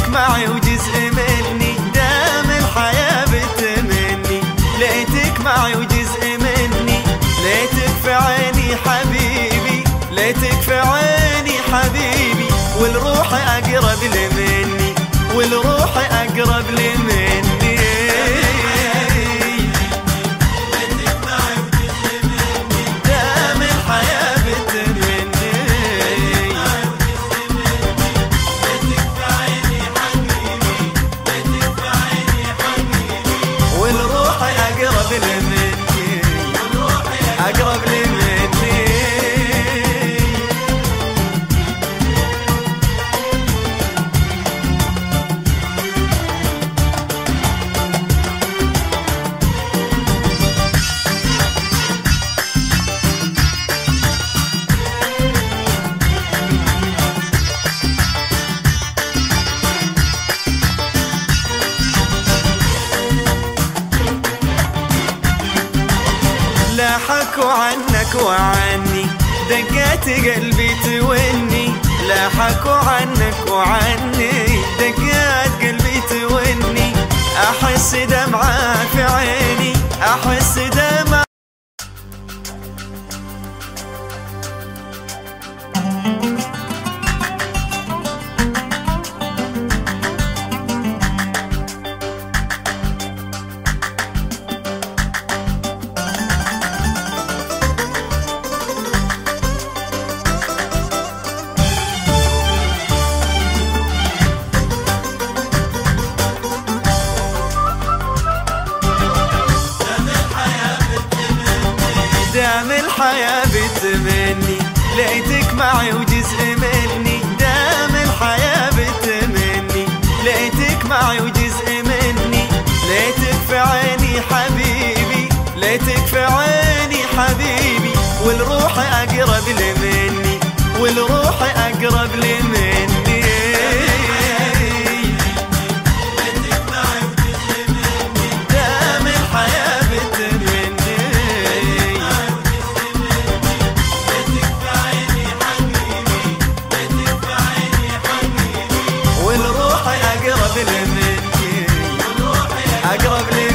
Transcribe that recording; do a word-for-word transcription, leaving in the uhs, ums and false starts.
ليتك معي وجزء مني، دام الحياة بتمني. ليتك معي وجزء مني، ليتك في عيني حبيبي، ليتك في عيني حبيبي. والروح أقرب لي مني، والروح أقرب لي مني. أقرب لي مني. لا حكوا عنك وعني، دقات قلبي توني. لا حكوا عنك وعني، دقات قلبي توني. أحس دمعة في عيني، أحس دمعة. دام الحياة بتمني، ليتك معي وجزء مني. دام الحياة بتمني، ليتك معي وجزء مني. ليتك في عيني حبيبي، ليتك في عيني حبيبي. والروح أقرب لي مني، والروح أقرب لي مني. أقرب لي